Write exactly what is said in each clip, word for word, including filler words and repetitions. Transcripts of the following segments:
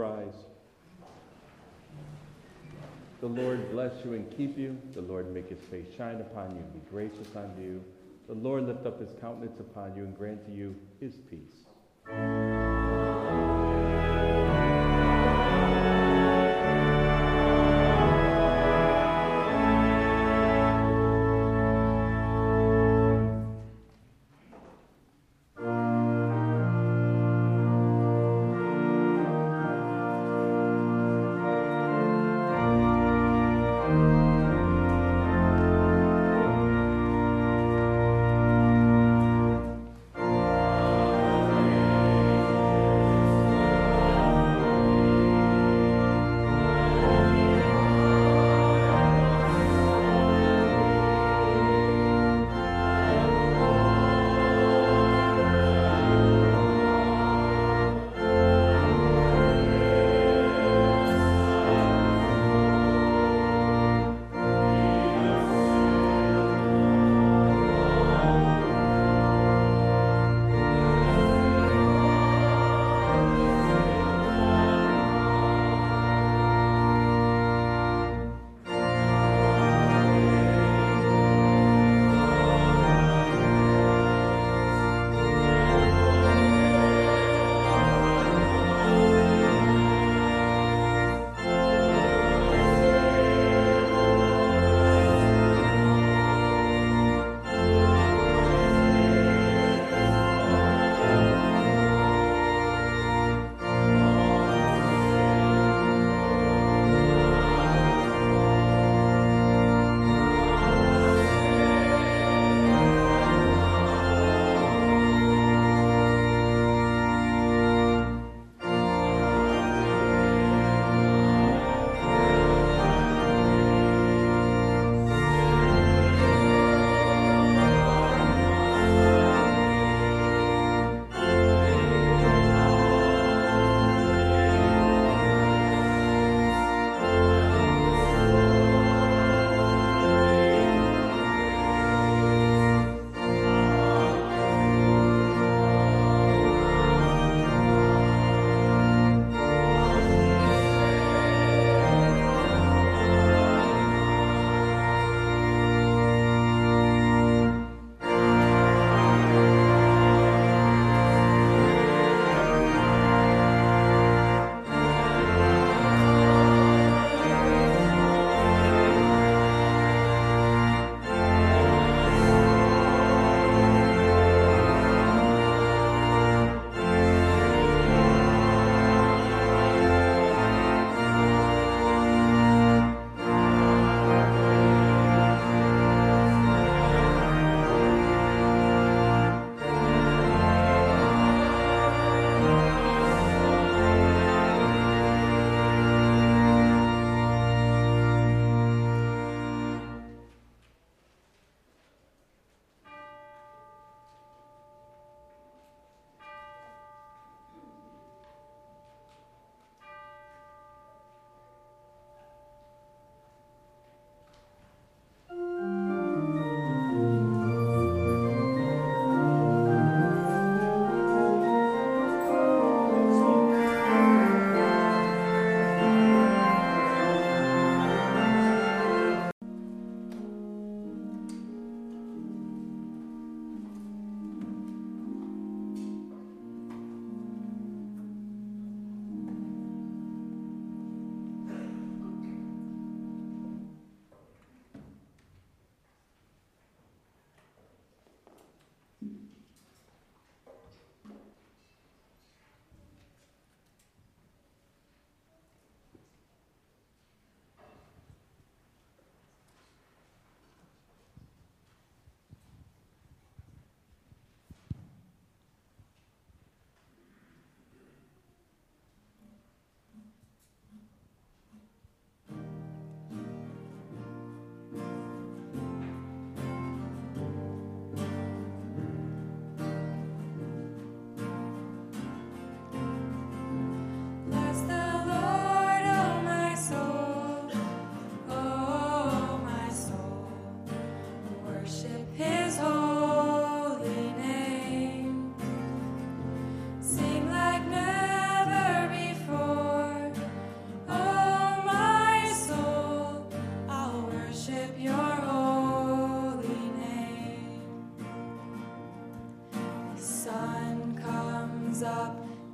rise. The Lord bless you and keep you. The Lord make his face shine upon you and be gracious unto you. The Lord lift up his countenance upon you and grant to you his peace. Amen.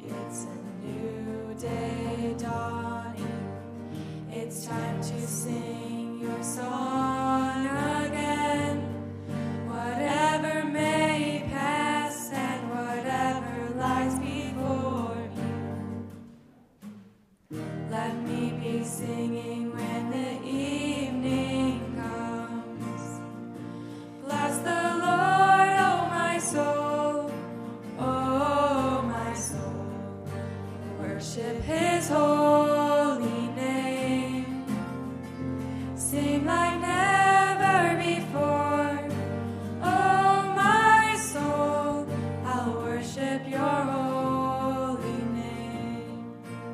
It's a new day dawning. It's time to sing your song again. Whatever may pass and whatever lies before me, let me be singing when the evening comes. Bless the Lord, oh my soul, oh my soul. Worship his holy name. Sing like never before. Oh my soul, I'll worship your holy name.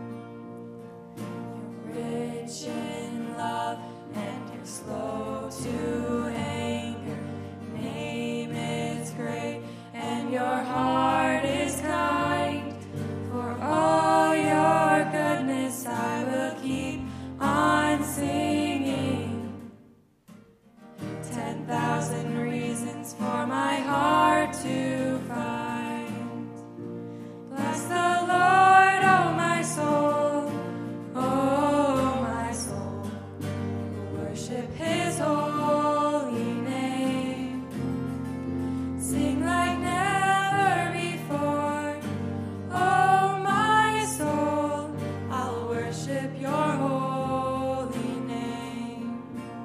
You're rich in love and you're slow to anger. Name is great and your heart is kind. For all your goodness I will keep on singing. Ten thousand reasons for my heart to find. Bless the Lord, oh my soul, oh my soul. Worship his holy name. Sing like never before. Oh my soul, I'll worship your holy name.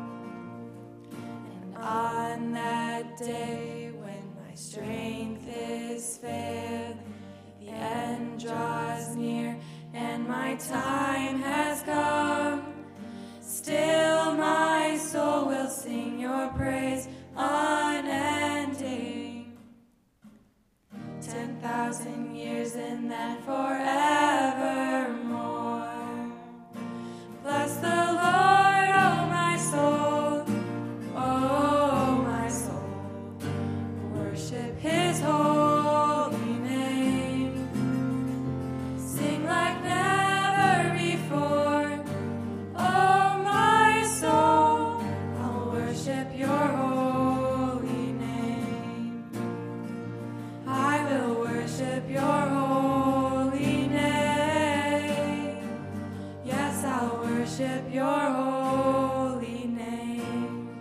And on that day when my strength is failing, the end draws near and my time has come, still my soul will sing your praise unending. Ten thousand years and then forevermore. Bless the Lord, oh my soul, oh my soul. Worship his holy name. Sing like never before. Oh my soul, I'll worship your holy name. I will worship your holy name. Yes, I'll worship your holy name.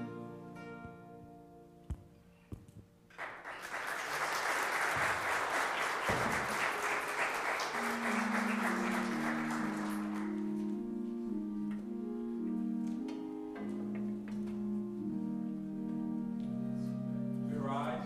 We rise.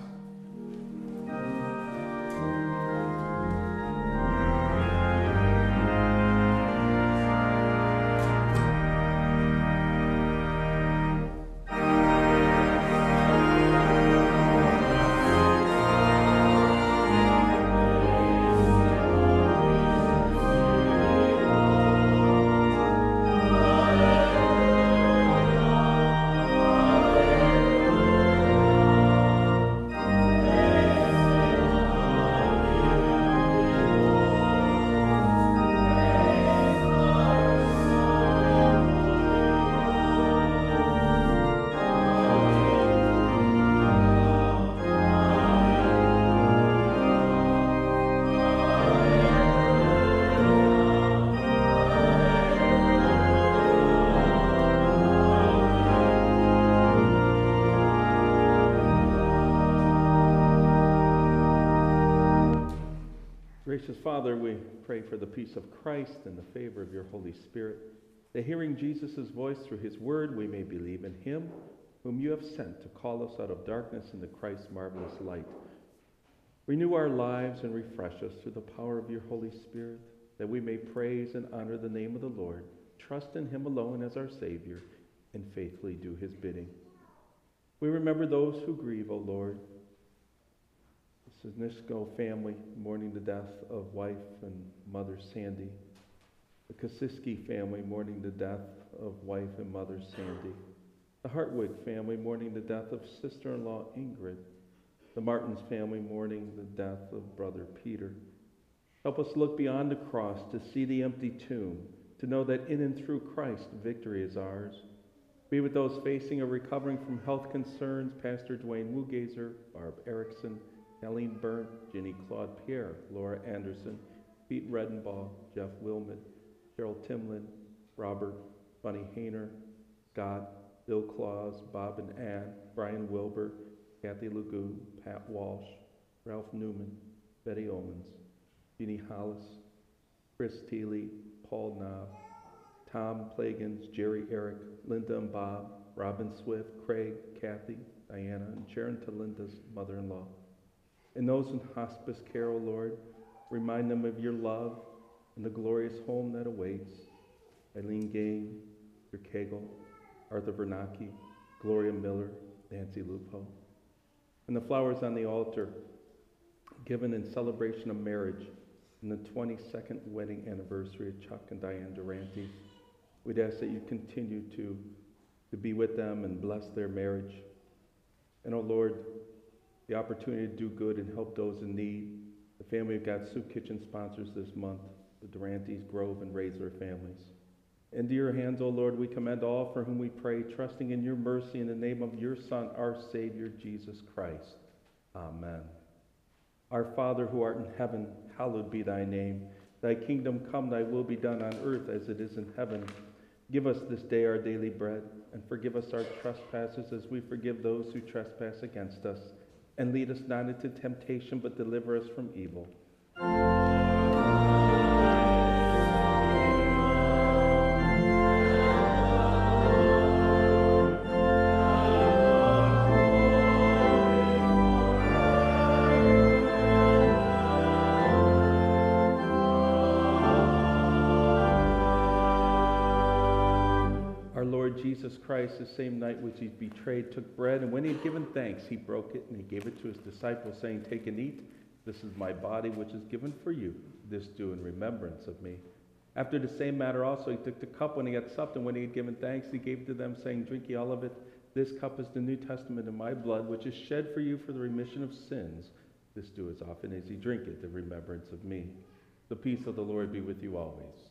Gracious Father, we pray for the peace of Christ and the favor of your Holy Spirit, that hearing Jesus' voice through his word, we may believe in him, whom you have sent to call us out of darkness into Christ's marvelous light. Renew our lives and refresh us through the power of your Holy Spirit, that we may praise and honor the name of the Lord, trust in him alone as our Savior, and faithfully do his bidding. We remember those who grieve, O Lord. The Nishko family mourning the death of wife and mother Sandy. The Kosiski family mourning the death of wife and mother Sandy. The Hartwig family mourning the death of sister-in-law Ingrid. The Martins family mourning the death of brother Peter. Help us look beyond the cross to see the empty tomb, to know that in and through Christ, victory is ours. Be with those facing or recovering from health concerns, Pastor Dwayne Mugazer, Barb Erickson, Helene Burnt, Ginny Claude Pierre, Laura Anderson, Pete Redenbaugh, Jeff Wilmot, Cheryl Timlin, Robert, Bunny Hayner, Scott, Bill Claus, Bob and Ann, Brian Wilbur, Kathy Lagoon, Pat Walsh, Ralph Newman, Betty Omens, Jeannie Hollis, Chris Teeley, Paul Knob, Tom Plagans, Jerry Eric, Linda and Bob, Robin Swift, Craig, Kathy, Diana, and Sharon to Linda's mother-in-law. And those in hospice care, O Lord, remind them of your love and the glorious home that awaits. Eileen Gain, Peter Cagle, Arthur Vernacki, Gloria Miller, Nancy Lupo. And the flowers on the altar, given in celebration of marriage and the twenty-second wedding anniversary of Chuck and Diane Durante. We'd ask that you continue to, to be with them and bless their marriage. And, oh Lord, the opportunity to do good and help those in need. The family of God Soup Kitchen sponsors this month, the Durantes, Grove, and Raisler families. Into your hands, O Lord, we commend all for whom we pray, trusting in your mercy in the name of your Son, our Savior, Jesus Christ. Amen. Our Father, who art in heaven, hallowed be thy name. Thy kingdom come, thy will be done on earth as it is in heaven. Give us this day our daily bread, and forgive us our trespasses as we forgive those who trespass against us. And lead us not into temptation, but deliver us from evil. Jesus Christ, the same night which he betrayed, took bread, and when he had given thanks, he broke it, and he gave it to his disciples, saying, "Take and eat. This is my body, which is given for you. This do in remembrance of me." After the same matter also he took the cup when he had supped, and when he had given thanks, he gave it to them, saying, "Drink ye all of it. This cup is the New Testament in my blood, which is shed for you for the remission of sins. This do as often as ye drink it in remembrance of me." The peace of the Lord be with you always.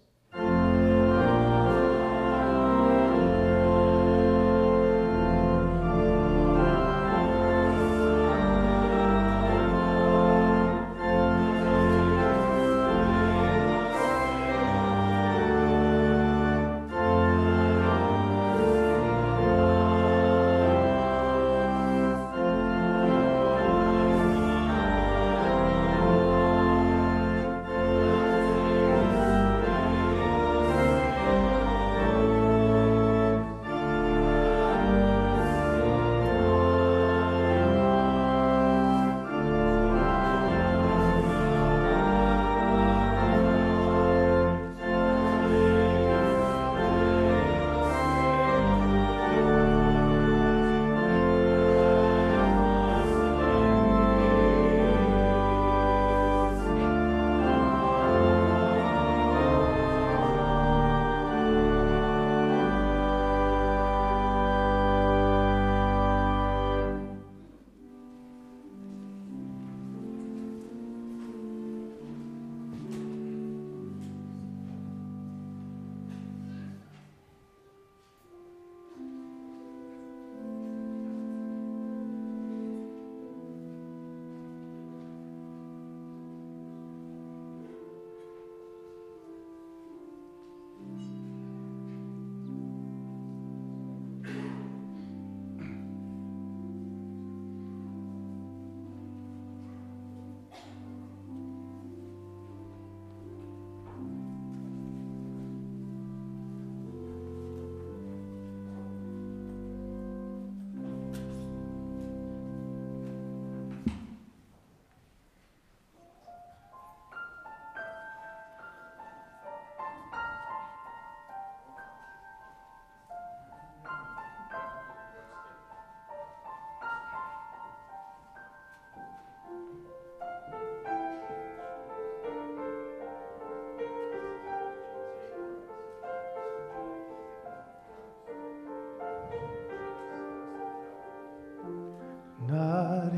Not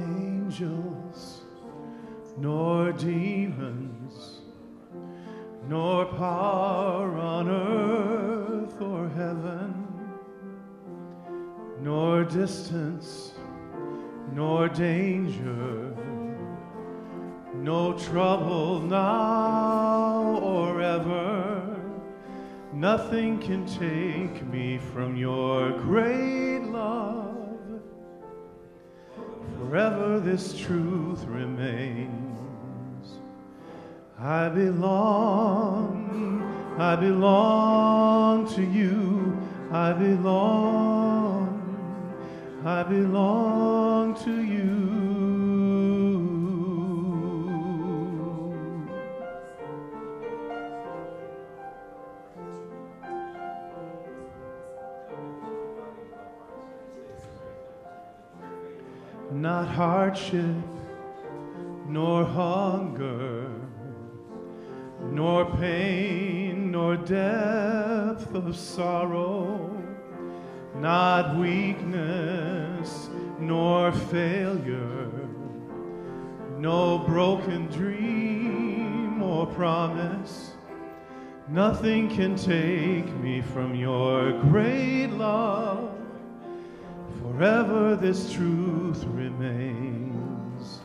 angels, nor demons, nor power on earth or heaven, nor distance, nor danger, no trouble now Nothing can take me from your great love. Forever this truth remains. I belong, I belong to you. I belong, I belong to you. Not hardship, nor hunger, nor pain, nor depth of sorrow, not weakness, nor failure, no broken dream or promise. Nothing can take me from your great love. Forever this truth remains.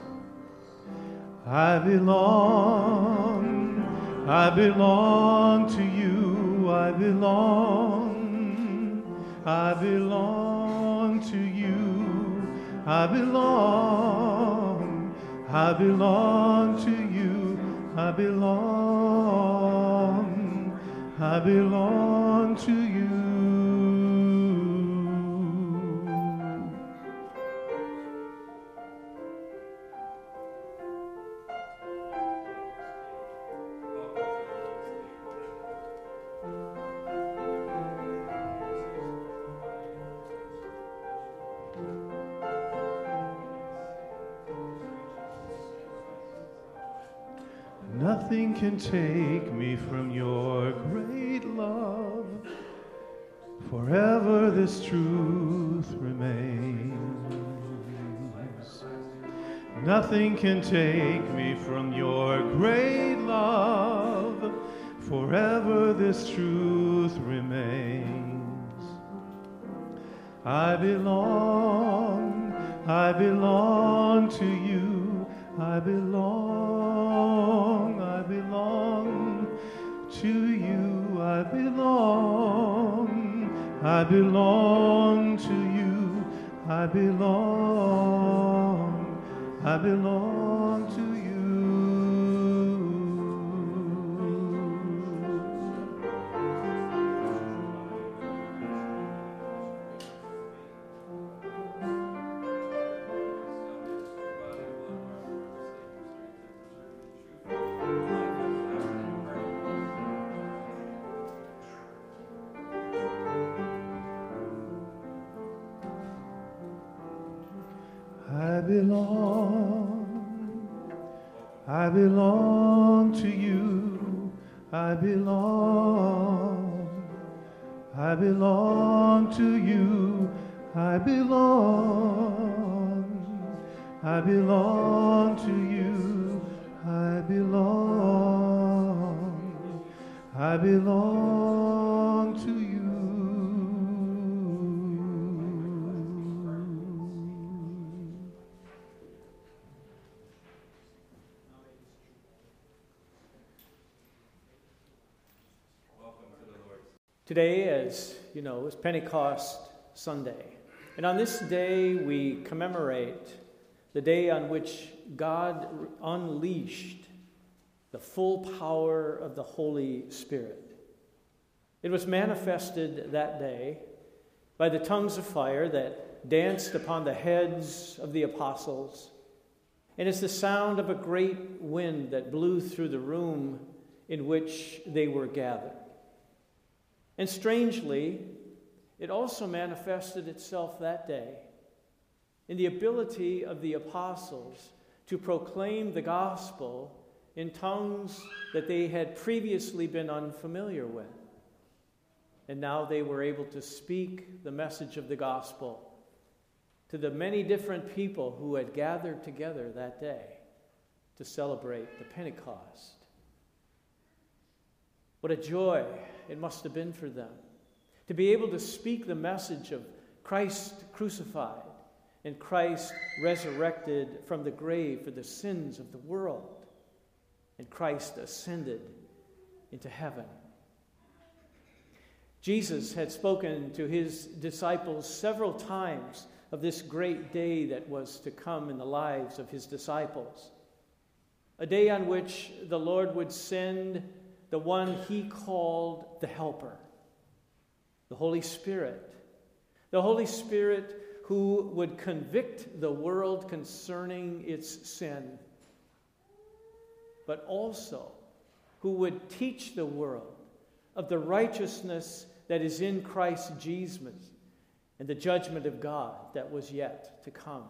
I belong, I belong to you. I belong, I belong to you. I belong, I belong to you. I belong, I belong to you. Nothing can take me from your great love. Forever this truth remains. Nothing can take me from your great love. Forever this truth remains. I belong, I belong to you. I belong, I belong to you. I belong, I belong to you. I belong, I belong to you. I belong, I belong to you. I belong, I belong to you. I belong, I belong to you. I belong, I belong to you. Today, as you know, is Pentecost Sunday. And on this day, we commemorate the day on which God unleashed the full power of the Holy Spirit. It was manifested that day by the tongues of fire that danced upon the heads of the apostles. And it's the sound of a great wind that blew through the room in which they were gathered. And strangely, it also manifested itself that day in the ability of the apostles to proclaim the gospel in tongues that they had previously been unfamiliar with. And now they were able to speak the message of the gospel to the many different people who had gathered together that day to celebrate the Pentecost. What a joy it must have been for them to be able to speak the message of Christ crucified and Christ resurrected from the grave for the sins of the world, and Christ ascended into heaven. Jesus had spoken to his disciples several times of this great day that was to come in the lives of his disciples. A day on which the Lord would send the one he called the Helper, the Holy Spirit. The Holy Spirit who would convict the world concerning its sin, but also who would teach the world of the righteousness that is in Christ Jesus and the judgment of God that was yet to come.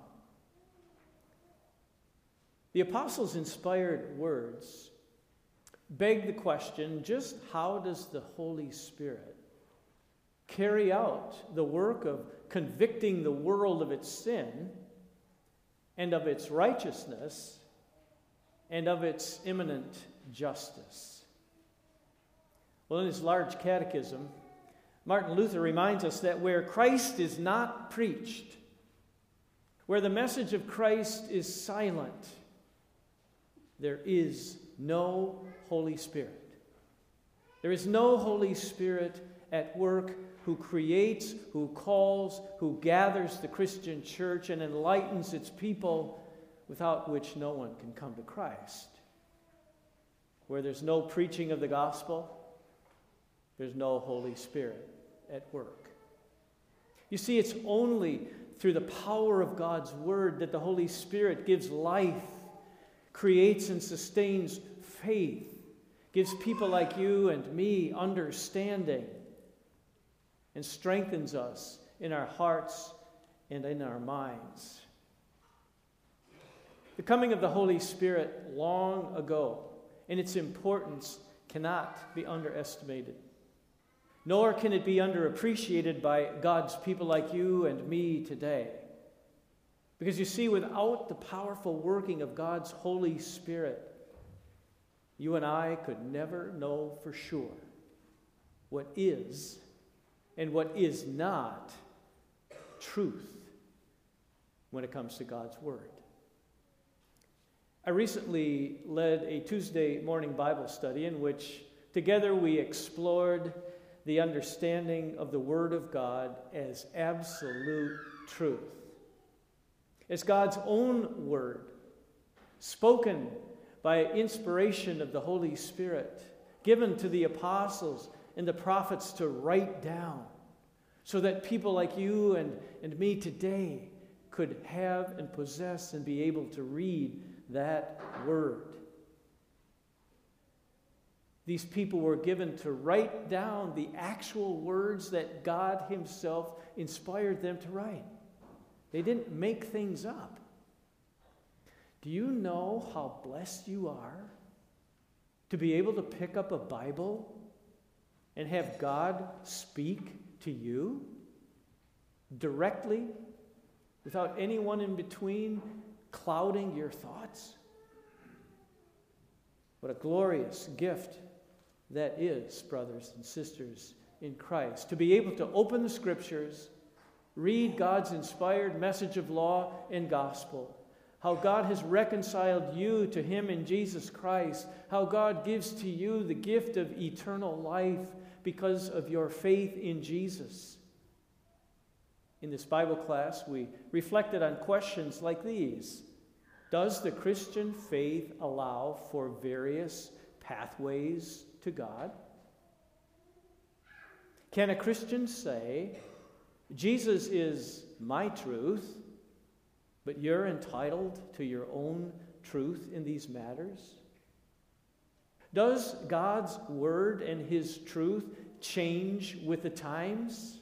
The apostles' inspired words beg the question, just how does the Holy Spirit carry out the work of convicting the world of its sin and of its righteousness and of its imminent justice? Well, in his large catechism, Martin Luther reminds us that where Christ is not preached, where the message of Christ is silent, there is no Holy Spirit. There is no Holy Spirit at work who creates, who calls, who gathers the Christian church and enlightens its people, without which no one can come to Christ. Where there's no preaching of the gospel, there's no Holy Spirit at work. You see, it's only through the power of God's word that the Holy Spirit gives life, creates and sustains faith, gives people like you and me understanding, and strengthens us in our hearts and in our minds. The coming of the Holy Spirit long ago and its importance cannot be underestimated, nor can it be underappreciated by God's people like you and me today. Because you see, without the powerful working of God's Holy Spirit, you and I could never know for sure what is and what is not truth when it comes to God's Word. I recently led a Tuesday morning Bible study in which together we explored the understanding of the Word of God as absolute truth, as God's own Word, spoken by inspiration of the Holy Spirit, given to the apostles and the prophets to write down, so that people like you and, and me today could have and possess and be able to read that Word. These people were given to write down the actual words that God Himself inspired them to write. They didn't make things up. Do you know how blessed you are to be able to pick up a Bible and have God speak to you directly, without anyone in between clouding your thoughts? What a glorious gift that is, brothers and sisters in Christ, to be able to open the Scriptures, read God's inspired message of law and gospel, how God has reconciled you to Him in Jesus Christ, how God gives to you the gift of eternal life because of your faith in Jesus. In this Bible class, we reflected on questions like these. Does the Christian faith allow for various pathways to God? Can a Christian say, Jesus is my truth, but you're entitled to your own truth in these matters? Does God's Word and His truth change with the times?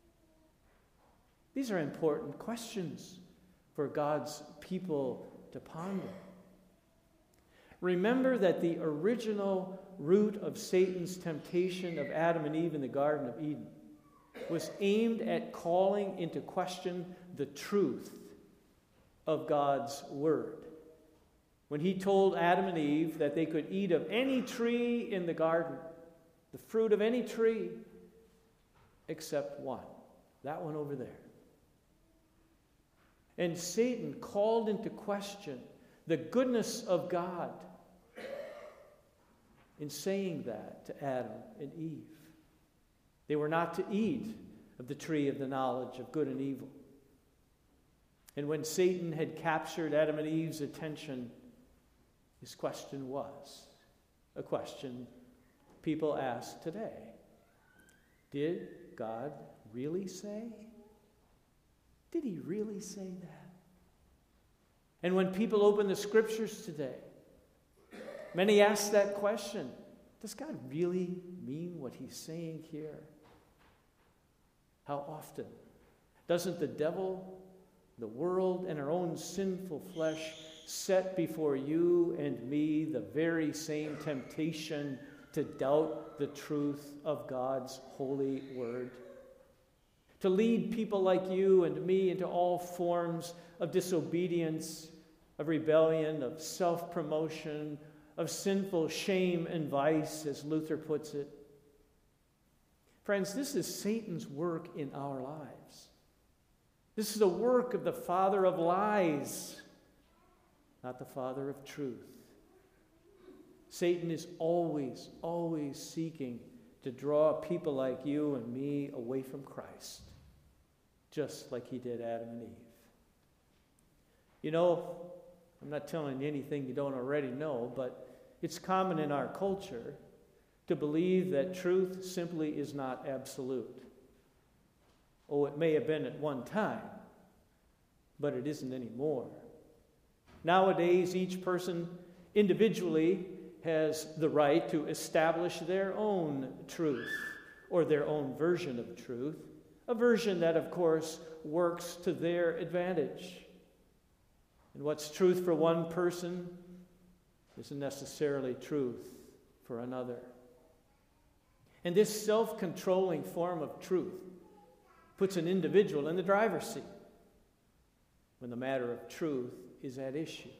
These are important questions for God's people to ponder. Remember that the original root of Satan's temptation of Adam and Eve in the Garden of Eden was aimed at calling into question the truth of God's Word. When he told Adam and Eve that they could eat of any tree in the garden, the fruit of any tree, except one, that one over there. And Satan called into question the goodness of God in saying that to Adam and Eve. They were not to eat of the tree of the knowledge of good and evil. And when Satan had captured Adam and Eve's attention, his question was a question people ask today. Did God really say? Did he really say that? And when people open the scriptures today, many ask that question. Does God really mean what he's saying here? How often doesn't the devil, the world, and our own sinful flesh set before you and me the very same temptation to doubt the truth of God's holy word? To lead people like you and me into all forms of disobedience, of rebellion, of self-promotion, of sinful shame and vice, as Luther puts it. Friends, this is Satan's work in our lives. This is the work of the father of lies, not the father of truth. Satan is always, always seeking to draw people like you and me away from Christ, just like he did Adam and Eve. You know, I'm not telling you anything you don't already know, but it's common in our culture to believe that truth simply is not absolute. Oh, it may have been at one time, but it isn't anymore. Nowadays, each person individually has the right to establish their own truth or their own version of truth, a version that, of course, works to their advantage. And what's truth for one person isn't necessarily truth for another. And this self-controlling form of truth puts an individual in the driver's seat when the matter of truth is at issue.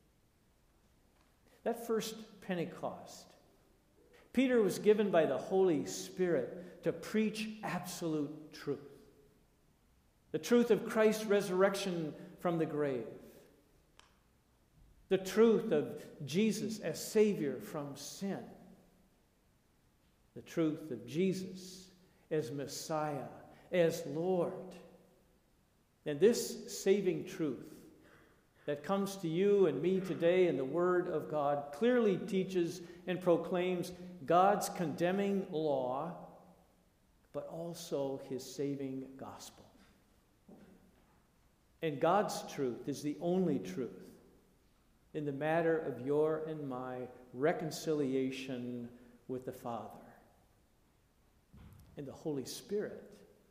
That first Pentecost, Peter was given by the Holy Spirit to preach absolute truth. The truth of Christ's resurrection from the grave. The truth of Jesus as Savior from sin. The truth of Jesus as Messiah, as Lord. And this saving truth that comes to you and me today in the Word of God clearly teaches and proclaims God's condemning law, but also his saving gospel. And God's truth is the only truth in the matter of your and my reconciliation with the Father. And the Holy Spirit,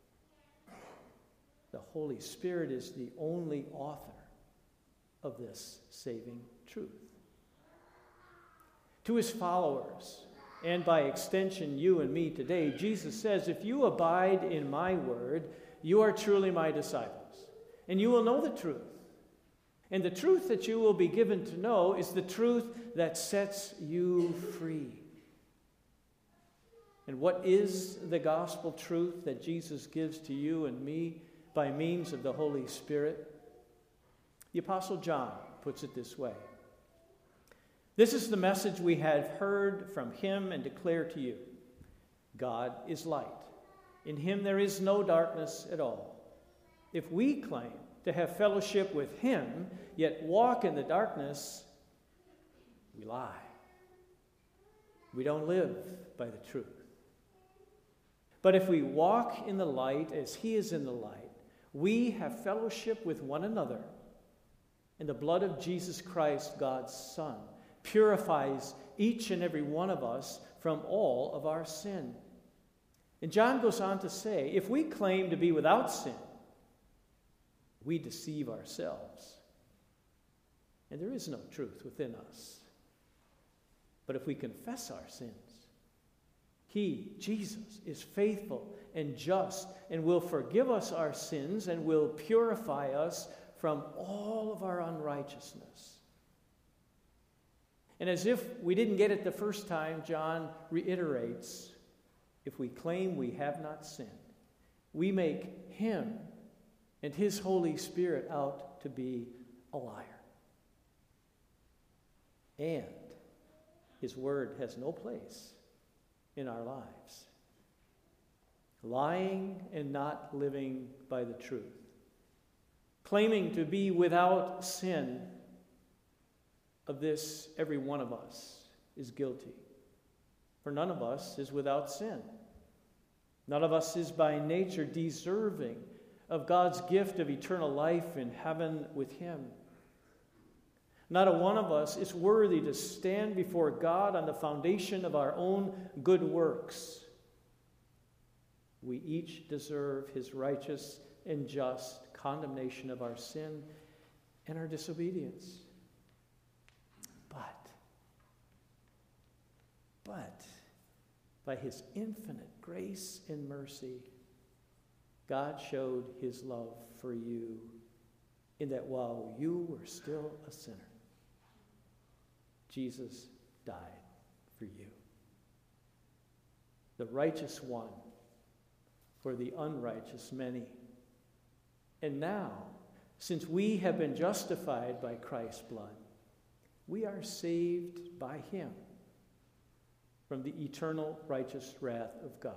the Holy Spirit is the only author of this saving truth. To his followers, and by extension you and me today, Jesus says, if you abide in my word, you are truly my disciples, and you will know the truth. And the truth that you will be given to know is the truth that sets you free. And what is the gospel truth that Jesus gives to you and me by means of the Holy Spirit? The Apostle John puts it this way. This is the message we have heard from him and declare to you. God is light. In him there is no darkness at all. If we claim to have fellowship with him, yet walk in the darkness, we lie. We don't live by the truth. But if we walk in the light as he is in the light, we have fellowship with one another. And the blood of Jesus Christ, God's Son, purifies each and every one of us from all of our sin. And John goes on to say, if we claim to be without sin, we deceive ourselves. And there is no truth within us. But if we confess our sins, he, Jesus, is faithful and just and will forgive us our sins and will purify us from all of our unrighteousness. And as if we didn't get it the first time, John reiterates, if we claim we have not sinned, we make him and his Holy Spirit out to be a liar. And his word has no place in our lives. lying and not living by the truth, claiming to be without sin. Of this, every one of us is guilty. For none of us is without sin. None of us is by nature deserving of God's gift of eternal life in heaven with Him. Not a one of us is worthy to stand before God on the foundation of our own good works. We each deserve His righteous and just condemnation of our sin and our disobedience. But, but, by His infinite grace and mercy, God showed His love for you in that while you were still a sinner, Jesus died for you. The righteous one for the unrighteous many. And now, since we have been justified by Christ's blood, we are saved by Him from the eternal righteous wrath of God.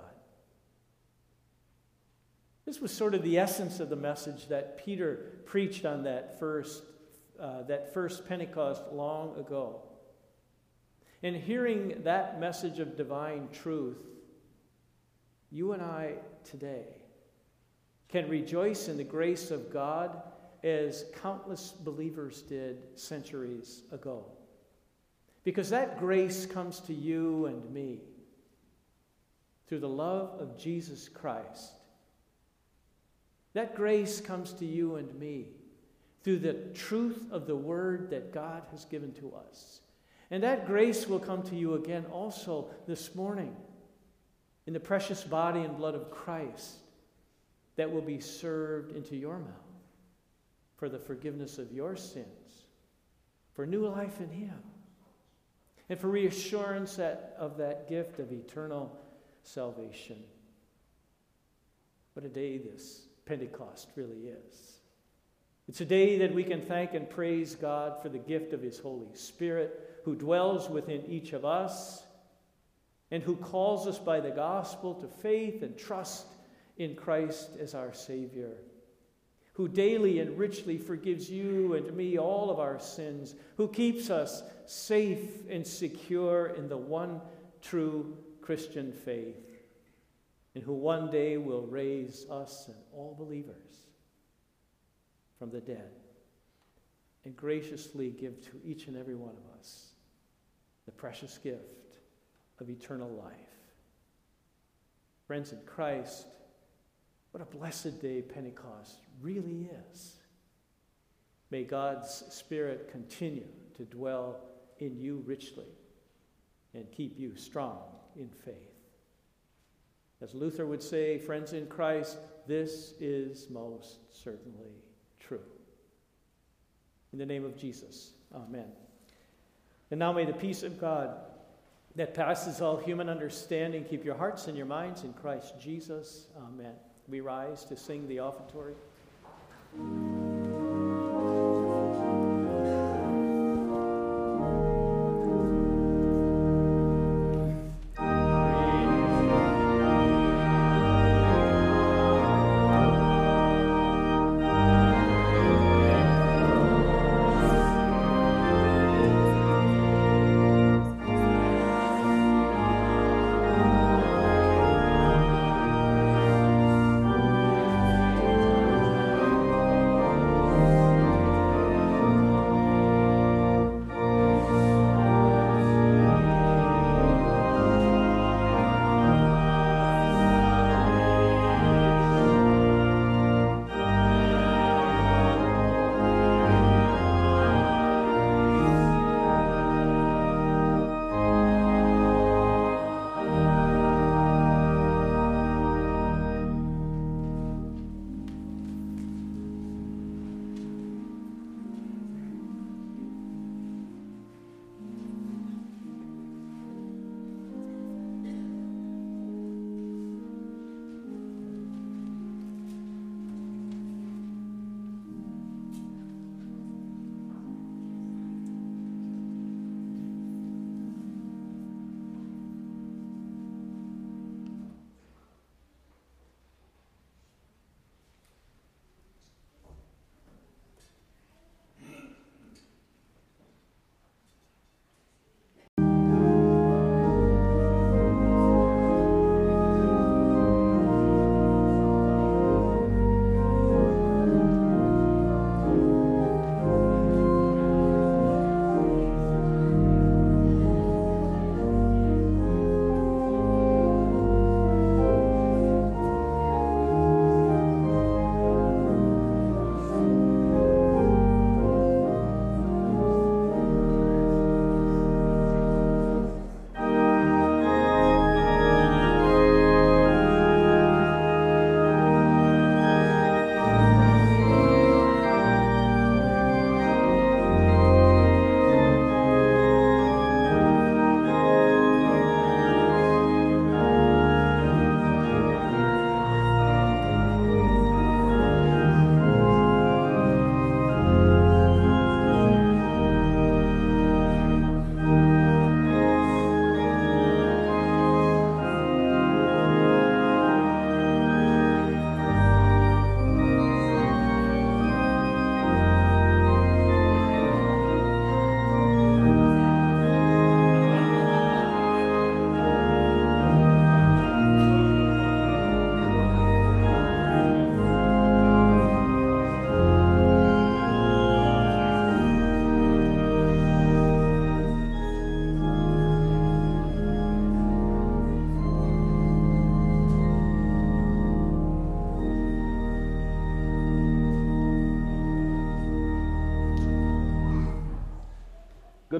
This was sort of the essence of the message that Peter preached on that first, uh, that first Pentecost long ago. And hearing that message of divine truth, you and I today can rejoice in the grace of God as countless believers did centuries ago. Because that grace comes to you and me through the love of Jesus Christ. That grace comes to you and me through the truth of the word that God has given to us. And that grace will come to you again also this morning in the precious body and blood of Christ that will be served into your mouth for the forgiveness of your sins, for new life in Him, and for reassurance that, of that gift of eternal salvation. What a day this Pentecost really is. It's a day that we can thank and praise God for the gift of His Holy Spirit, who dwells within each of us and who calls us by the gospel to faith and trust in Christ as our Savior, who daily and richly forgives you and me all of our sins, who keeps us safe and secure in the one true Christian faith, and who one day will raise us and all believers from the dead and graciously give to each and every one of us the precious gift of eternal life. Friends in Christ, what a blessed day Pentecost really is. May God's Spirit continue to dwell in you richly and keep you strong in faith. As Luther would say, friends in Christ, this is most certainly true. In the name of Jesus, amen. And now may the peace of God that passes all human understanding keep your hearts and your minds in Christ Jesus. Amen. We rise to sing the offertory. Thank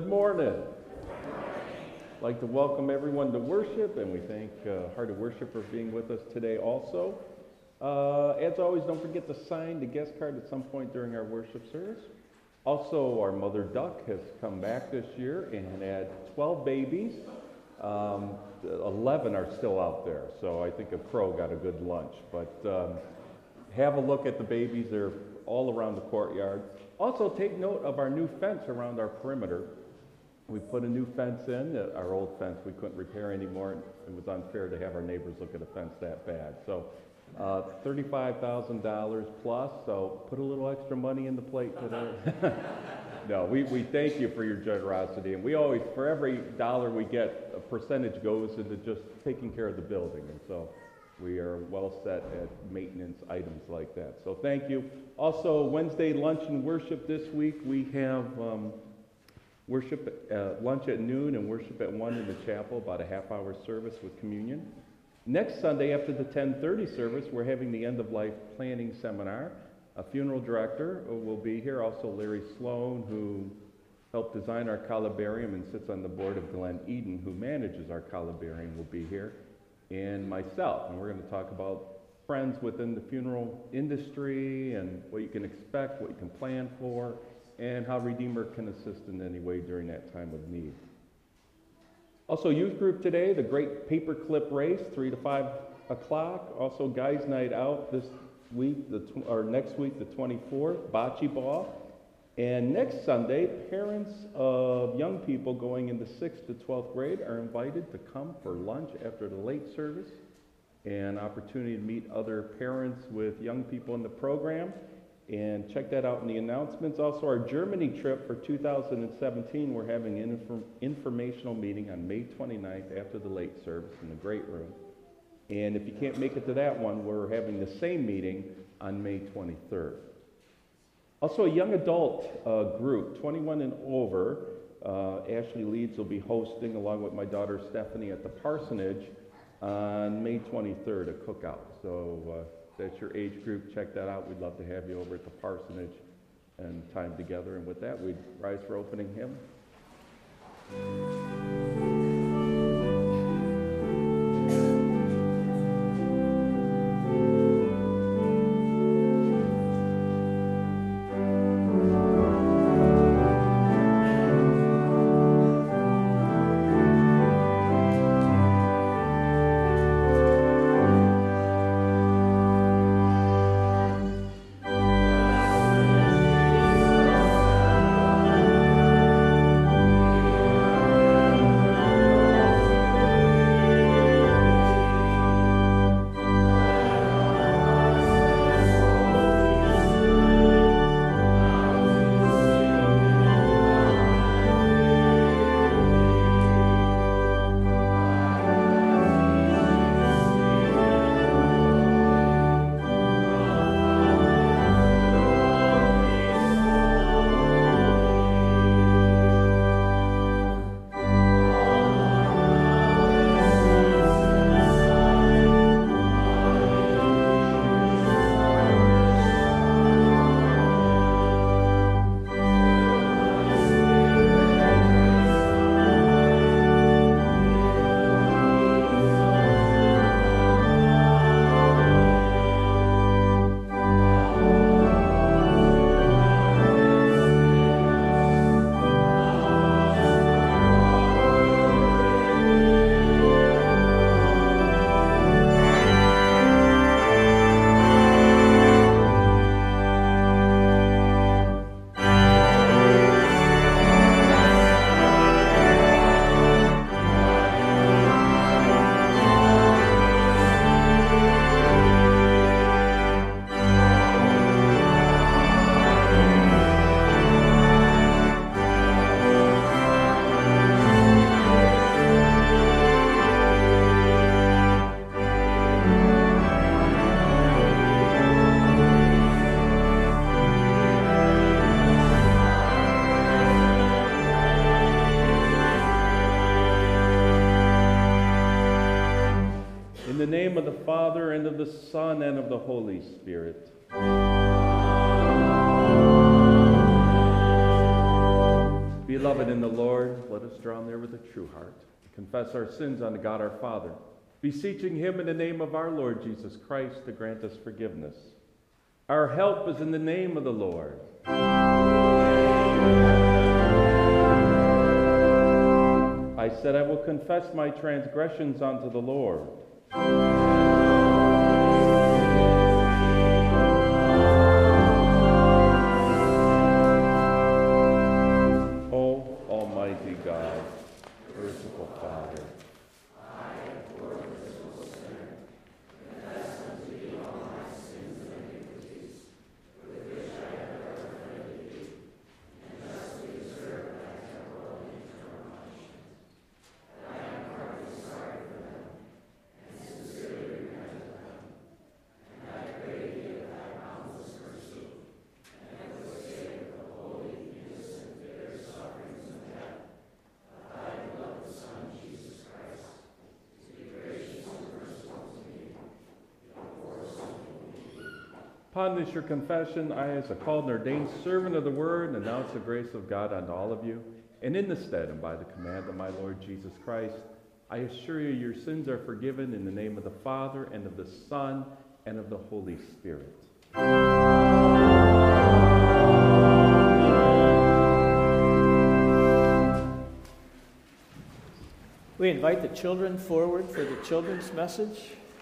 Good morning. I'd like to welcome everyone to worship, and we thank uh, Heart of Worship for being with us today also. Uh, as always, don't forget to sign the guest card at some point during our worship service. Also, our mother duck has come back this year and had twelve babies. Um, eleven are still out there, so I think a crow got a good lunch. But um, have a look at the babies. They're all around the courtyard. Also, take note of our new fence around our perimeter. We put a new fence in. Our old fence we couldn't repair anymore. It was unfair to have our neighbors look at a fence that bad. So uh, thirty-five thousand dollars plus, so put a little extra money in the plate today. No, we, we thank you for your generosity. And we always, for every dollar we get, a percentage goes into just taking care of the building. And so we are well set at maintenance items like that. So thank you. Also, Wednesday lunch and worship this week, we have um, worship uh, lunch at noon and worship at one in the chapel, about a half hour service with communion. Next Sunday after the ten thirty service, we're having the end of life planning seminar. A funeral director will be here, also Larry Sloan, who helped design our columbarium and sits on the board of Glen Eden, who manages our columbarium, will be here, and myself. And we're going to talk about friends within the funeral industry and what you can expect, what you can plan for, and how Redeemer can assist in any way during that time of need. Also, youth group today, the great paperclip race, three to five o'clock. Also, guys' night out this week, the tw- or next week, the twenty-fourth, bocce ball. And next Sunday, parents of young people going into sixth to twelfth grade are invited to come for lunch after the late service. An opportunity to meet other parents with young people in the program. And check that out in the announcements. Also, our Germany trip for two thousand seventeen, we're having an inform- informational meeting on May twenty-ninth after the late service in the great room. And if you can't make it to that one, we're having the same meeting on May twenty-third. Also, a young adult uh, group, twenty-one and over, uh, Ashley Leeds will be hosting, along with my daughter Stephanie, at the Parsonage on May twenty-third, a cookout. So uh, that's your age group. Check that out. We'd love to have you over at the Parsonage and time together. And with that, we'd rise for opening hymn. In the name of the Father, and of the Son, and of the Holy Spirit. Beloved in the Lord, let us draw near with a true heart, confess our sins unto God our Father, beseeching him in the name of our Lord Jesus Christ to grant us forgiveness. Our help is in the name of the Lord. I said, I will confess my transgressions unto the Lord. O Almighty God, merciful Father, upon this your confession, I, as a called and ordained servant of the word, announce the grace of God unto all of you. And in the stead and by the command of my Lord Jesus Christ, I assure you your sins are forgiven in the name of the Father, and of the Son, and of the Holy Spirit. We invite the children forward for the children's message.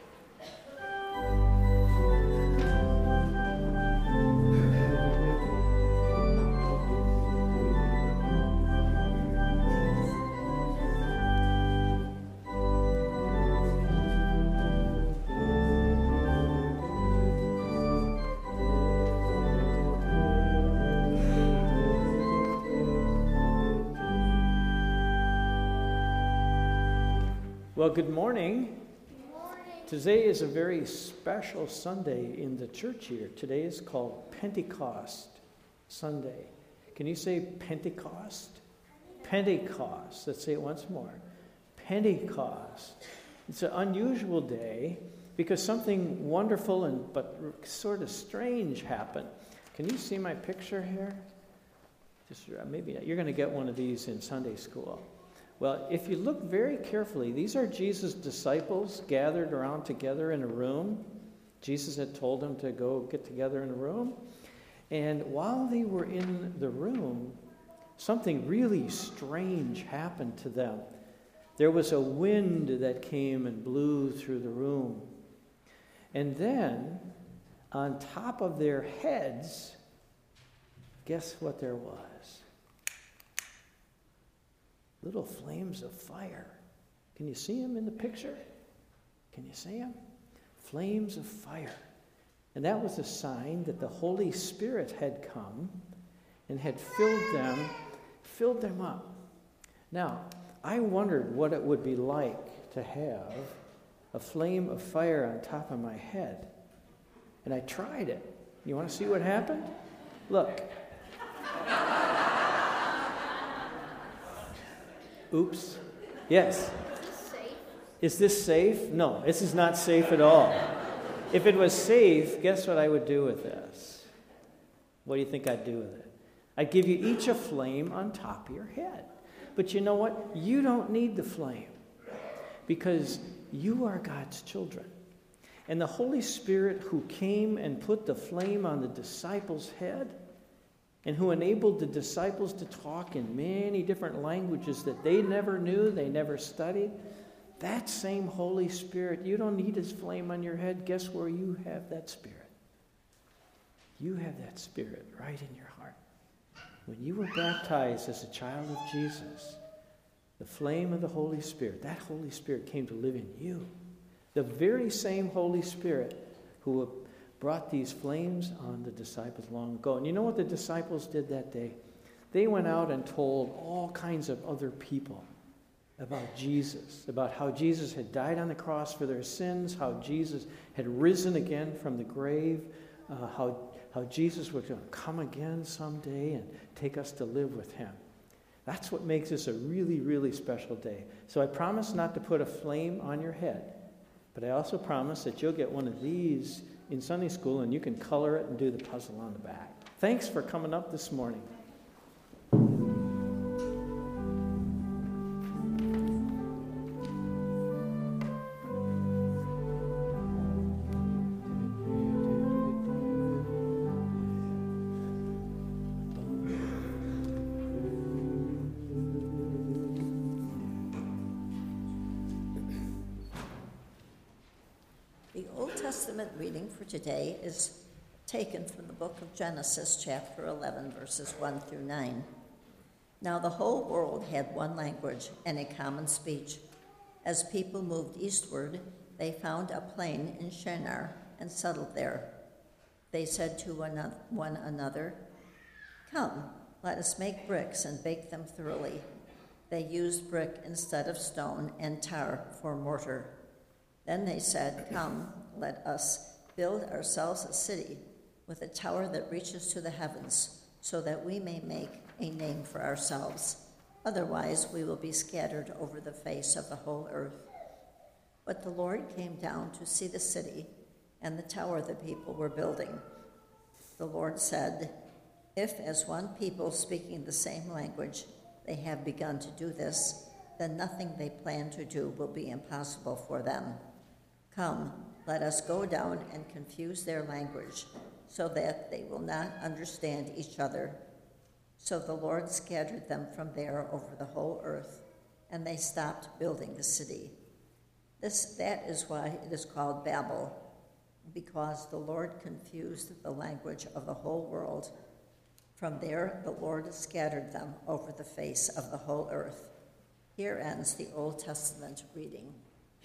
Well, good morning. Good morning. Today is a very special Sunday in the church here. Today is called Pentecost Sunday. Can you say Pentecost? Pentecost. Let's say it once more. Pentecost. It's an unusual day because something wonderful and but sort of strange happened. Can you see my picture here? Just maybe you're going to get one of these in Sunday school. Well, if you look very carefully, these are Jesus' disciples gathered around together in a room. Jesus had told them to go get together in a room. And while they were in the room, something really strange happened to them. There was a wind that came and blew through the room. And then, on top of their heads, guess what there was? Little flames of fire. Can you see them in the picture? Can you see them? Flames of fire. And that was a sign that the Holy Spirit had come and had filled them, filled them up. Now, I wondered what it would be like to have a flame of fire on top of my head. And I tried it. You want to see what happened? Look. Oops. Yes. Is this safe? Is this safe? No, this is not safe at all. If it was safe, guess what I would do with this? What do you think I'd do with it? I'd give you each a flame on top of your head. But you know what? You don't need the flame because you are God's children. And the Holy Spirit who came and put the flame on the disciples' head and who enabled the disciples to talk in many different languages that they never knew, they never studied, that same Holy Spirit, you don't need his flame on your head. Guess where you have that Spirit? You have that Spirit right in your heart. When you were baptized as a child of Jesus, the flame of the Holy Spirit, that Holy Spirit came to live in you. The very same Holy Spirit who brought these flames on the disciples long ago. And you know what the disciples did that day? They went out and told all kinds of other people about Jesus, about how Jesus had died on the cross for their sins, how Jesus had risen again from the grave, uh, how, how Jesus was going to come again someday and take us to live with him. That's what makes this a really, really special day. So I promise not to put a flame on your head, but I also promise that you'll get one of these in Sunday school, and you can color it and do the puzzle on the back. Thanks for coming up this morning. Testament reading for today is taken from the book of Genesis, chapter eleven, verses one through nine. Now the whole world had one language and a common speech. As people moved eastward, they found a plain in Shinar and settled there. They said to one another, "Come, let us make bricks and bake them thoroughly." They used brick instead of stone and tar for mortar. Then they said, "Come, let us build ourselves a city with a tower that reaches to the heavens, so that we may make a name for ourselves. Otherwise, we will be scattered over the face of the whole earth." But the Lord came down to see the city and the tower the people were building. The Lord said, "If as one people speaking the same language they have begun to do this, then nothing they plan to do will be impossible for them. Come, let us go down and confuse their language, so that they will not understand each other." So the Lord scattered them from there over the whole earth, and they stopped building the city. This, that is why it is called Babel, because the Lord confused the language of the whole world. From there, the Lord scattered them over the face of the whole earth. Here ends the Old Testament reading.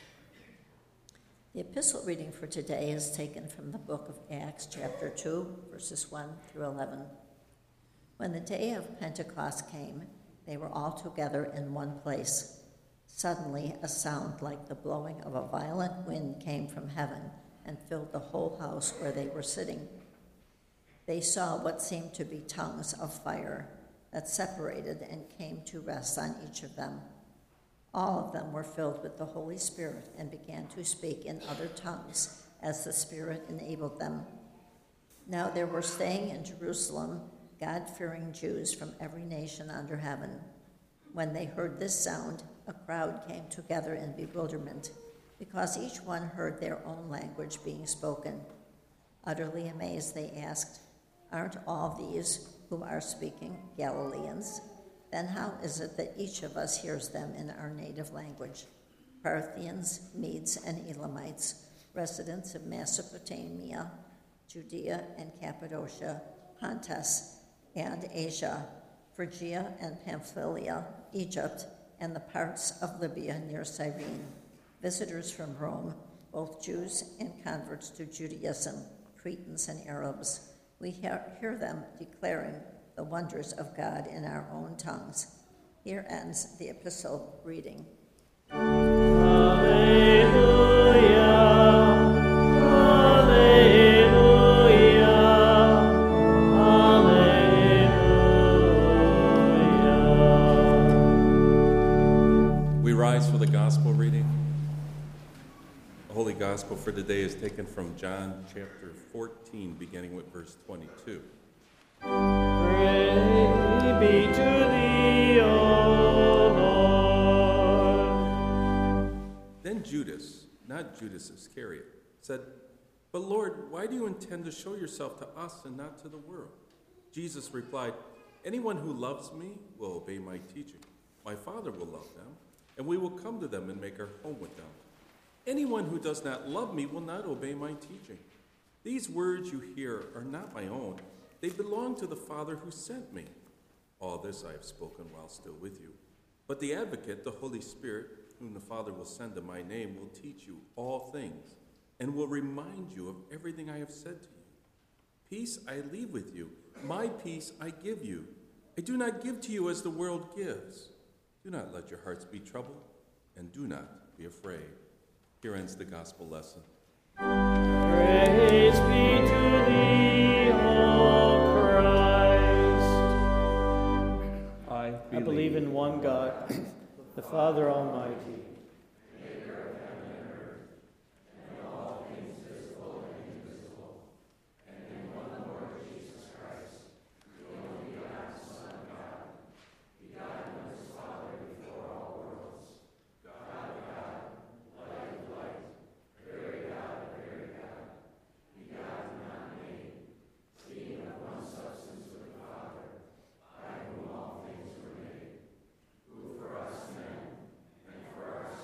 The epistle reading for today is taken from the book of Acts, chapter two, verses one through eleven. When the day of Pentecost came, they were all together in one place. Suddenly, a sound like the blowing of a violent wind came from heaven and filled the whole house where they were sitting. They saw what seemed to be tongues of fire that separated and came to rest on each of them. All of them were filled with the Holy Spirit and began to speak in other tongues as the Spirit enabled them. Now there were staying in Jerusalem God-fearing Jews from every nation under heaven. When they heard this sound, a crowd came together in bewilderment, because each one heard their own language being spoken. Utterly amazed, they asked, "Aren't all these who are speaking Galileans? Then how is it that each of us hears them in our native language? Parthians, Medes, and Elamites, residents of Mesopotamia, Judea and Cappadocia, Pontus and Asia, Phrygia and Pamphylia, Egypt, and the parts of Libya near Cyrene, visitors from Rome, both Jews and converts to Judaism, Cretans and Arabs. We hear, hear them declaring the wonders of God in our own tongues." Here ends the epistle reading. Gospel reading. The Holy Gospel for today is taken from John chapter fourteen, beginning with verse twenty-two. Praise be to thee, O Lord. Then Judas, not Judas Iscariot, said, "But Lord, why do you intend to show yourself to us and not to the world?" Jesus replied, "Anyone who loves me will obey my teaching. My Father will love them, and we will come to them and make our home with them. Anyone who does not love me will not obey my teaching. These words you hear are not my own. They belong to the Father who sent me. All this I have spoken while still with you. But the Advocate, the Holy Spirit, whom the Father will send in my name, will teach you all things and will remind you of everything I have said to you. Peace I leave with you. My peace I give you. I do not give to you as the world gives. Do not let your hearts be troubled, and do not be afraid." Here ends the gospel lesson. Praise be to thee, O Christ. I believe, I believe in one God, the Father Almighty, Who for us men and for our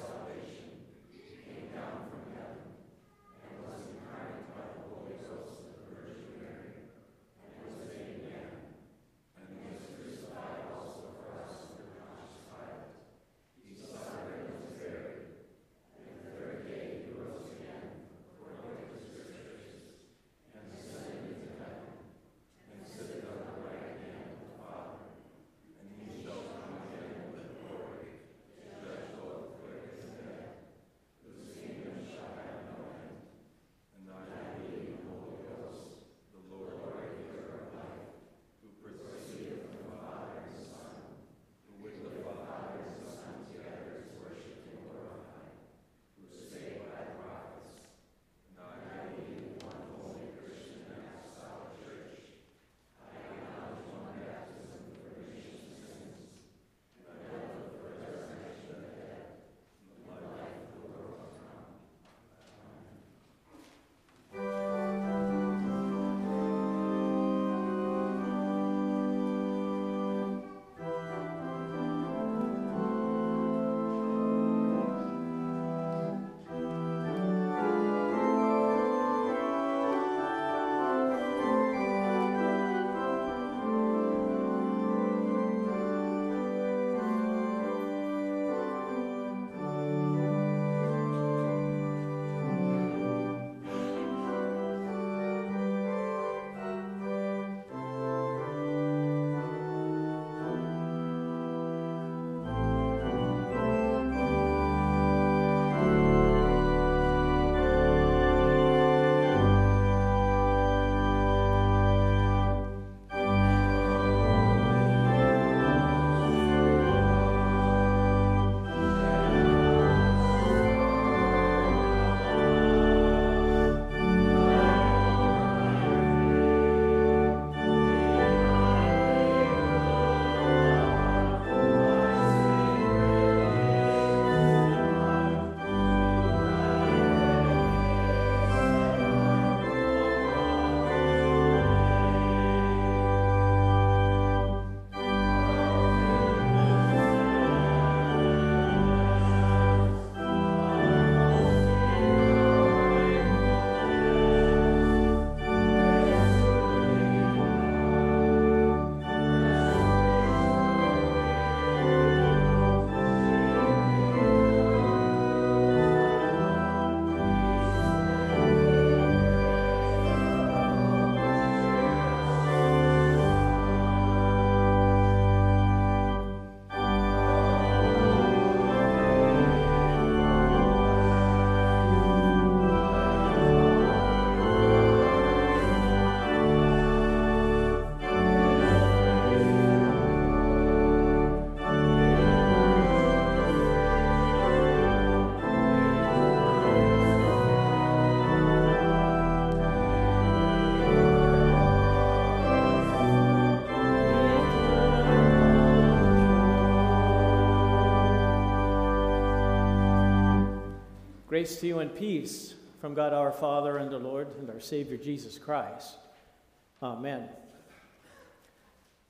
Grace to you and peace from God our Father and the Lord and our Savior Jesus Christ. Amen.